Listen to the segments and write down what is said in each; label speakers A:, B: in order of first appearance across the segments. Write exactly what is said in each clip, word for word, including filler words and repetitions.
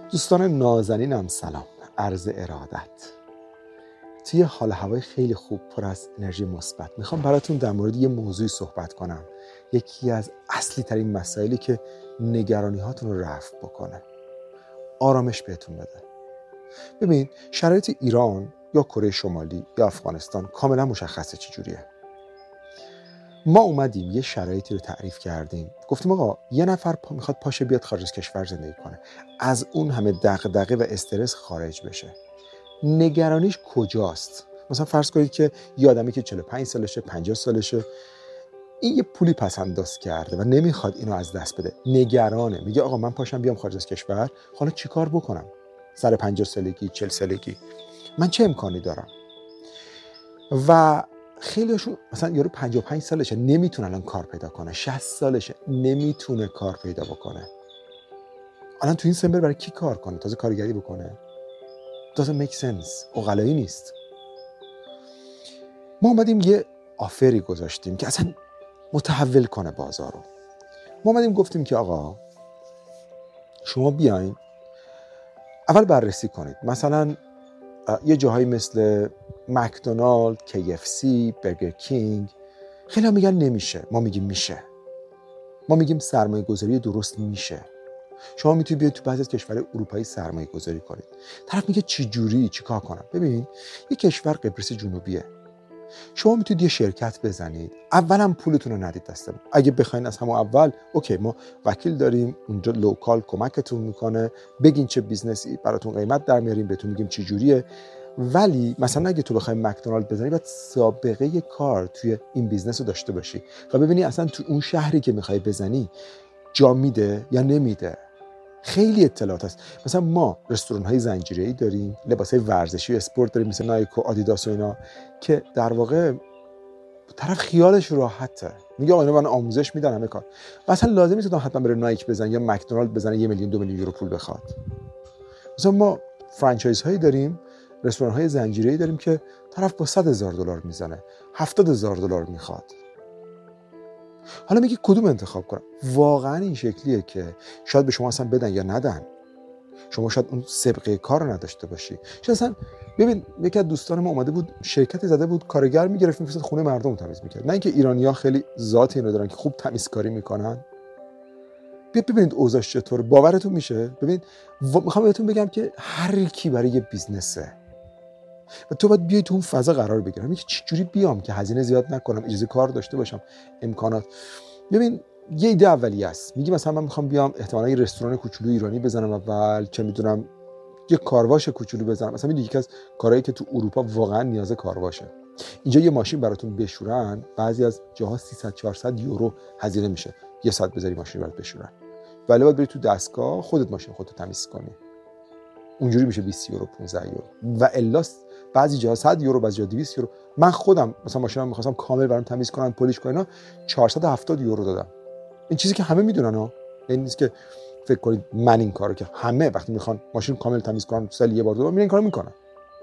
A: دوستان نازنینم سلام، عرض ارادت. توی حال هوای خیلی خوب پر از انرژی مثبت میخوام براتون در مورد یه موضوعی صحبت کنم، یکی از اصلی ترین مسائلی که نگرانی هاتون رو رفع بکنه، آرامش بهتون بده. ببین، شرایط ایران یا کره شمالی یا افغانستان کاملا مشخصه چی جوریه. ما اومدیم یه شرایطی رو تعریف کردیم، گفتیم آقا یه نفر پا میخواد پاشه بیاد خارج از کشور زندگی کنه، از اون همه دغدغه و استرس خارج بشه. نگرانیش کجاست؟ مثلا فرض کنید که یه آدمی که چهل و پنج سالشه، پنجاه سالشه، این یه پولی پس انداز کرده و نمیخواد اینو از دست بده، نگرانه، میگه آقا من پاشم بیام خارج از کشور، حالا چیکار بکنم؟ سر پنجاه سالگی، چهل سالگی من چه امکانی دارم؟ و خیلیشون مثلا یارو پنجاه و پنج سالشه نمیتونه الان کار پیدا کنه، شصت سالشه نمیتونه کار پیدا بکنه. الان تو این سن برای کی کار کنه؟ تازه کارگری بکنه؟ doesn't make sense. عقلایی نیست. ما اومدیم یه آفری گذاشتیم که اصلا متحول کنه بازار رو. ما اومدیم گفتیم که آقا شما بیاین اول بررسی کنید، مثلا یه جاهایی مثل مکدونالد، کی اف سی، برگر کینگ، خیلی ها میگن نمیشه، ما میگیم میشه. ما میگیم سرمایه گذاری درست میشه. شما میتونید بیاید تو بعضی از کشورهای اروپایی سرمایه گذاری کنید. طرف میگه چی جوری، چی کار کنم؟ ببین، یه کشور قبرس جنوبیه، شما میتونید یه شرکت بزنید، اولا پولتون رو ندید دستمون. اگه بخواین از همون اول، اوکی، ما وکیل داریم اونجا لوکال کمکتون میکنه، بگین چه بیزنسی، براتون قیمت در میاریم، بهتون میگیم چی جوریه. ولی مثلا اگه تو بخوای مکدونالد بزنی، باید سابقه کار توی این بیزنس رو داشته باشی و ببینی اصلا تو اون شهری که میخوای بزنی جا میده یا نمیده. خیلی اطلاعات هست. مثلا ما رستوران های زنجیره‌ای داریم، لباس های ورزشی و اسپورت داریم مثل نایک و آدیداس و اینا، که در واقع طرف خیالش راحته، میگه آقا اینا من آموزش میدن همه کار. مثلا لازم نیست حتما بره نایک بزنه یا مکدونالد بزنه یه میلیون دو میلیون یورو پول بخواد. مثلا ما فرانچایز هایی داریم، رستوران های زنجیره‌ای داریم که طرف با صد هزار دلار میزنه، هفتاد هزار دلار میخواد. حالا میگه کدوم انتخاب کنم؟ واقعا این شکلیه که شاید به شما اصلا بدن یا ندن، شما شاید اون سابقه کار رو نداشته باشی. شاید اصلا ببین، یکی از دوستان ما اومده بود شرکتی زده بود، کارگر میگرفت میفرستاد خونه مردم تمیز میکرد. نه اینکه ایرانی‌ها خیلی ذات اینو دارن که خوب تمیزکاری میکنن. بیا ببینید اوضاعش چطور، باورتون میشه؟ ببین و... میخوام بهتون بگم که هر کی برای یه بیزنسه و تو باید بیای تو اون فضا قرار بگیری. میگه چه جوری بیام که هزینه زیاد نکنم، اجازه کار داشته باشم، امکانات. ببین یه ایده اولیه است، میگی مثلا من میخوام بیام احتمالاً یه رستوران کوچولو ایرانی بزنم، اول چه میدونم یه کارواش کوچولو بزنم. مثلا میدونی یکی از کارهایی که تو اروپا واقعا نیاز کارواشه، اینجا یه ماشین براتون بشورن بعضی از جاها سیصد چهارصد یورو هزینه میشه، یه ساعت بذاری ماشین برات بشورن، ولی باید بری تو دستگاه خودت ماشین خودت تمیز کنی، اونجوری میشه بیست یورو، پانزده یورو، و الا بعضی جاها صد یورو، بعضی جاها دویست یورو. من خودم مثلا ماشینم می‌خواستم کامل برام تمیز کنن، پلیش کنن، چهارصد و هفتاد یورو دادم. این چیزی که همه میدونن ها، این نیست که فکر کنید من این کارو، که همه وقتی میخوان ماشین کامل تمیز کنن سال یه بار دو بار میرن این کارو میکنن.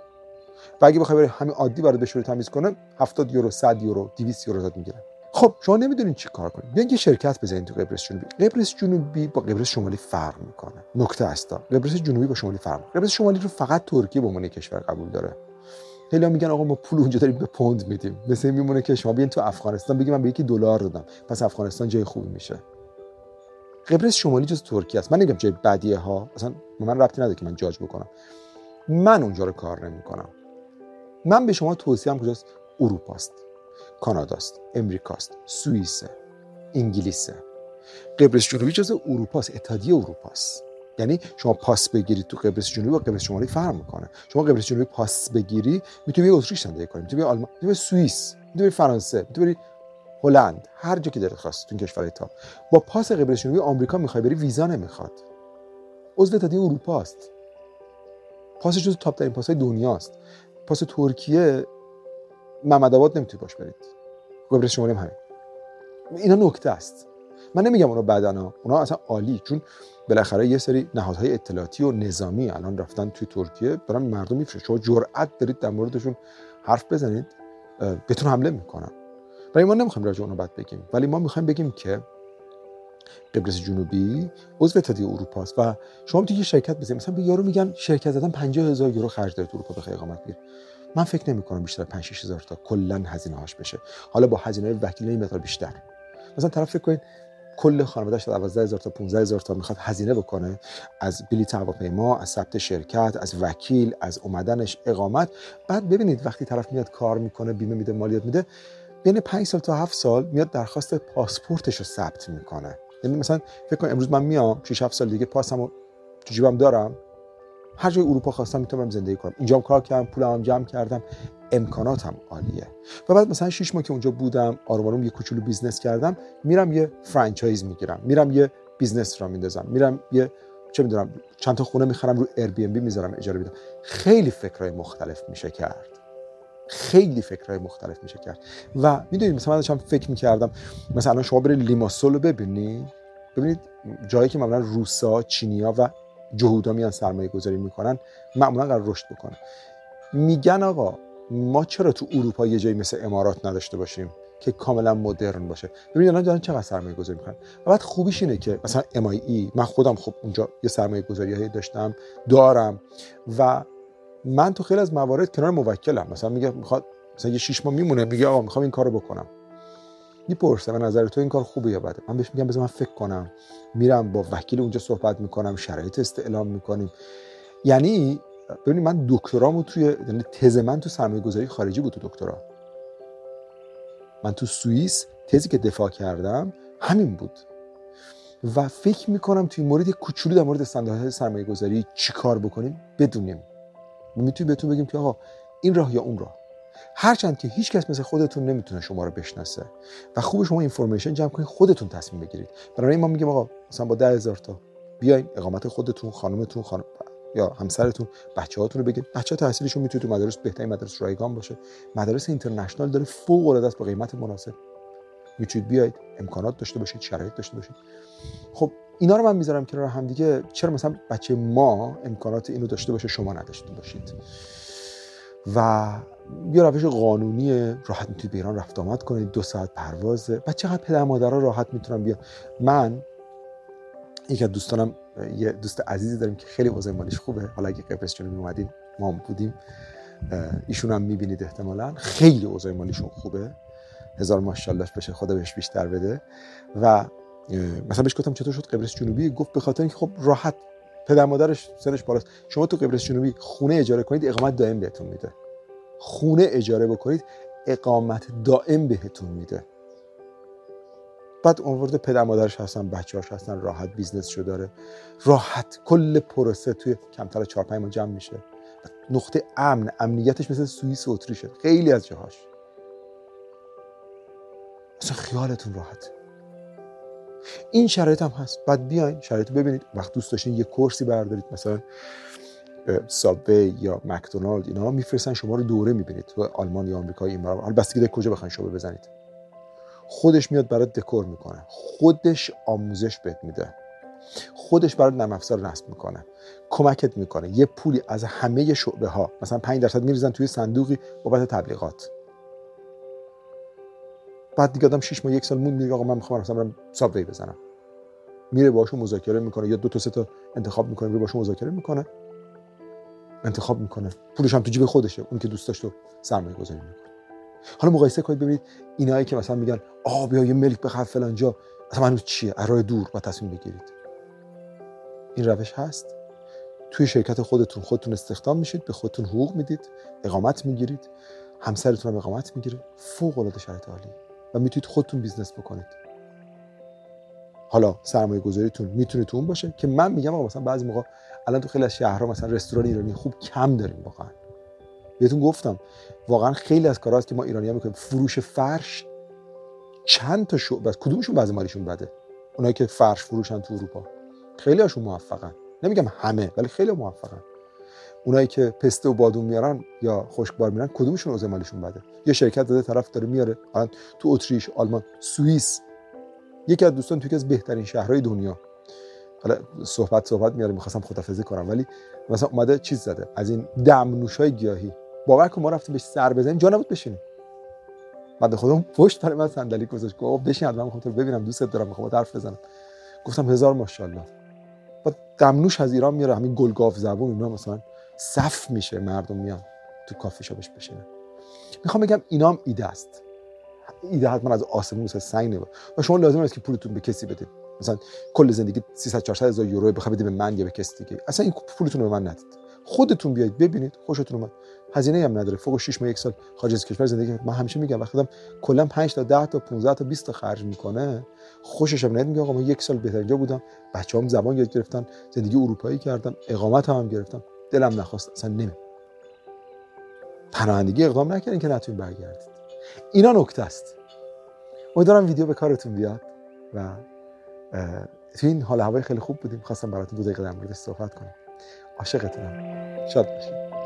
A: و اگه بخوای بری همین عادی برات بشوری تمیز کنه، هفتاد یورو، صد یورو، دویست یورو داد میگیرن. خب شما نمیدونین چی کار کنید، بیاین یه شرکت بزنید تو قبرس جنوبی. قبرس جنوبی با قبرس شمالی فرق میکنه. نکته است، قبرس جنوبی با شمالی فرق میکنه. قبرس شمالی رو فقط ترکیه به عنوان کشور قبول داره. خیلی‌ها میگن آقا ما پول اونجا داریم به پوند میدیم، مثلا میمونه که شما بیاین تو افغانستان بگید من به یکی دلار دادم، پس افغانستان جای خوبی میشه. قبرس شمالی جز ترکیه است. من نمیگم جای بدیه ها، مثلا من ربطی نداره که من جاج بکنم، من اونجا رو کار نمیکنم. من به شما توصیه‌ام کجاست؟ اروپاست، کاناداست، امریکاست، سوئیسه، انگلیسه. قبرس جنوبی جز اروپاست، اتحادیه اروپاست. یعنی شما پاس بگیرید تو قبرس جنوبی با قبرس شمالی فرق میکنه. شما قبرس جنوبی پاس بگیری میتونی به اتریش زندگی کنی، میتونی به آلمان، میتونی به سوئیس، میتونی به فرانسه، میتونی به هلند، هر جا که دلت خواست تو این کشورهای تاپ. با پاس قبرس جنوبی آمریکا میخوای بری ویزا نمیخواد، عضو اتحادیه اروپا است، پاسش جز تاپ ترین پاسهای دنیاست. پاس ترکیه محمد آباد نمیتونی باش برید، قبرس شمالی هم همین. اینا نکته است. من نمیگم اونا بدن، اونا اصلا عالی، چون بالاخره یه سری نهادهای اطلاعاتی و نظامی الان رفتن توی ترکیه دارن مردم میفروشن. شما جرأت دارید در موردشون حرف بزنید، بهتون حمله میکنن. ولی ما نمیخوایم راجع به اونا بد بگیم، ولی ما میخوایم بگیم که قبرس جنوبی عضو اتحادیه اروپا است و شما تو یه شرکت بزنید، مثلا به یارو میگن شرکت زدن پنجاه هزار یورو خرج داره تو اروپا بخوای اقامت بگیری. من فکر نمی‌کنم بیشتر پنج شش هزار تا کلا هزینه‌هاش بشه. حالا با هزینه وکیل این مقدار بیشتر. مثلا طرف فکر کنید کل خانواده‌اش دوازده هزار تا پانزده هزار تا میخواد هزینه بکنه، از بلیط هواپیما، از ثبت شرکت، از وکیل، از اومدنش، اقامت. بعد ببینید وقتی طرف میاد کار میکنه، بیمه میده، مالیات میده، بین پنج سال تا هفت سال میاد درخواست پاسپورتش رو ثبت میکنه. یعنی مثلا فکر کن امروز من میام شش هفت سال دیگه پاسمو تو جیبم دارم، هر جای اروپا خواستم میتونم زندگی کنم، اینجام کار کردم، پولم جمع کردم، امکاناتم عالیه. و بعد مثلا شش ماه که اونجا بودم، آروم آروم یه کوچولو بیزنس کردم، میرم یه فرانچایز میگیرم، میرم یه بیزنس را میندازم، میرم یه چه میدونم چند تا خونه میخرم رو ایر بی ام بی میذارم اجاره میدم. خیلی فکرای مختلف میشه کرد. خیلی فکرای مختلف میشه کرد. و میدونید مثلا من داشتم فکر میکردم مثلا شما برید لیماسول رو ببینید، ببینید جایی که معمولا روسا، چینیا و جهودا میان سرمایه گذاری میکنن، معمولا قرار رشد بکنن. میگن آقا ما چرا تو اروپا یه جایی مثل امارات نداشته باشیم که کاملا مدرن باشه؟ ببینید الان دارن چقدر سرمایه گذاری میکنن. و بعد خوبیش اینه که مثلا ام آی ای، من خودم خب اونجا یه سرمایه گذاریایی داشتم دارم و من تو خیلی از موارد کنار موکلم. مثلا میگه میخواد مثلا یه شش ماه میمونه، میگه آقا میخوام این کارو بکنم، میپرسه به نظر تو این کار خوبه یا بده؟ من بهش میگم بذار من فکر کنم، میرم با وکیل اونجا صحبت میکنم، شرایط استعلام میکنیم. یعنی ببینید من دکترامو توی یعنی تز من تو سرمایه گذاری خارجی بود. تو دکترا من تو سوئیس تزی که دفاع کردم همین بود و فکر میکنم توی مورد کوچولو در مورد استانداردهای سرمایه گذاری چی کار بکنیم بدونیم. میتونیم بهتون بگیم که آقا این راه یا اون راه، هرچند که هیچ کس مثل خودتون نمیتونه شما رو بشناسه و خوب شما اینفورمیشن جمع کنید، خودتون تصمیم بگیرید. برای این ما میگیم آقا مثلا با ده هزار تا بیاین اقامت خودتون، خانمتون، خانم یا همسرتون، بچه‌هاتون رو بگید. بچه‌ها تحصیلشون میتونه تو مدارس بهترین مدارس رایگان باشه، مدارس اینترنشنال داره فوق العاده است با قیمت مناسب. میتونید بیاید، امکانات داشته باشید، شرایط داشته باشید. خب اینا رو من میذارم کنار هم دیگه. چرا مثلا بچه ما امکانات اینو داشته باشه شما نداشته باشید؟ و یه روش قانونی راحت میتونید به ایران رفت آمد کنید، دو ساعت پروازه. بعد چقدر پدر مادرها راحت میتونن بیان. من یکی از دوستانم، یه دوست عزیزی داریم که خیلی اوضاع مالیش خوبه، حالا اگه قبرس جنوبی اومدین ما هم بودیم، ایشون هم میبینید احتمالاً خیلی اوضاع مالیشون خوبه، هزار ماشاءالله بشه، خدا بهش بیشتر بده. و مثلا بهش گفتم چطور شد قبرس جنوبی؟ گفت به خاطر اینکه خب راحت پدر مادرش سنش بالاست. شما تو قبرس جنوبی خونه اجاره کنید اقامت دائم بهتون میده، خونه اجاره بکنید اقامت دائم بهتون میده. بعد اونورد پدر مادرش هستن، بچه‌هاش هستن، راحت بیزنسشو داره، راحت کل پروسه توی کمتر از چهار پنج ماه جمع میشه. نقطه امن، امنیتش مثل سوئیس و اتریشه خیلی از جاهاش. اصلا خیالتون راحت. این شرایط هم هست. بعد بیاین شرایطو ببینید. وقت دوست داشتین یه کورسی بردارید، مثلا سابوی یا مکدونالد، اینا میفرستن شما رو دوره میبینید تو آلمان یا آمریکا، این حالا بستگی کجا بخواید شعبه بزنید. خودش میاد برات دکور میکنه، خودش آموزش بهت میده، خودش برات نرم افزار نصب میکنه، کمکت میکنه. یه پولی از همه شعبه ها مثلا پنج درصد میریزن توی صندوقی بابت تبلیغات. بعد دیگه آدم شش ماه یک سال موند میگه آقا من میخوام مثلا برم سابوی بزنم، میره باهاشون مذاکره میکنه یا دو تا سه تا انتخاب میکنه، میره باهاشون مذاکره میکنه، انتخاب میکنه، پولش هم تو جیب خودشه، اون که دوست داشت رو سرمایه گذاری میکنه. حالا مقایسه کنید ببینید اینایی که مثلا میگن آ بیا یه ملک بخر فلان جا، اصلا منو چیه؟ راه دور با تصمیم بگیرید. این روش هست. توی شرکت خودتون خودتون استخدام میشید، به خودتون حقوق میدید، اقامت میگیرید، همسرتون هم اقامت میگیره، فوق العاده شرایط عالی و میتونید خودتون بیزنس بکنید. حالا سرمایه گذاریتون میتونه تو اون باشه که من میگم آقا مثلا بعضی موقع الان تو خیلی از شهرها مثلا رستوران ایرانی خوب کم داریم. واقعا بهتون گفتم واقعا خیلی از کارهاست که ما ایرانی‌ها میکنیم. فروش فرش چند تا شعبه است، کدومشون بعضی مالیشون بده؟ اونایی که فرش فروشن تو اروپا خیلی هاشون موفقن، نمیگم همه ولی خیلی موفقن. اونایی که پسته و بادوم میارن یا خشکبار میارن کدومشون اوضاع مالیشون بده؟ یه شرکت زده طرف داره میاره الان تو اتریش، آلمان، سوئیس. یکی از دوستان توی یکی از بهترین شهرهای دنیا، حالا صحبت صحبت میاره می‌خواستم خدافظی کنم، ولی مثلا اومده چیز زده از این دمنوش‌های گیاهی. باور کن ما رفتیم بهش سر بزنیم جا نبود بشینیم. بعد خودم پشت برای من صندلی گذاشت، گفت بشین، من می‌خوام تو رو ببینم، دوستت دارم، می‌خوام حرف بزنم. گفتم هزار ماشاءالله. بعد دمنوش از ایران میاره، همین گلگاف زبون اینا مثلا صف میشه، مردم میان تو کافی شاپش بشینن. میخوام بگم اینا هم ایده است. ایده حتما از آسمون مثل سنگ نمیاد و شما لازم نیست که پولتون به کسی بدید. مثلا کل زندگی سیصد چهارصد هزار یورو بخواید بدید به من یا به کسی دیگه، اصلا این پولتون رو به من ندید. خودتون بیاید ببینید، خوشتون اومد، هزینه هم نداره. فوق شش ماه یک سال خارج از کشور زندگی، من همیشه میگم وقتی آدم کلا پنج تا ده تا پانزده تا بیست تا خرج میکنه، خوشش هم نمیاد. میگه آقا من یک سال بهترینجا بودم، بچه‌ام زبان یاد گرفتن، زندگی اروپایی کردم، اقامت هم, هم گرفتم، دلم نخواست، اصلا نمی پناهندگی اقدام نکردین که نتونین برگردید. اینا نکته است. امیدوارم ویدیو به کارتون بیاد و تو این حال هوای خیلی خوب بودیم. خواستم براتون دو دقیقه در موردش صحبت کنم. عاشقتونم. شاد باشید.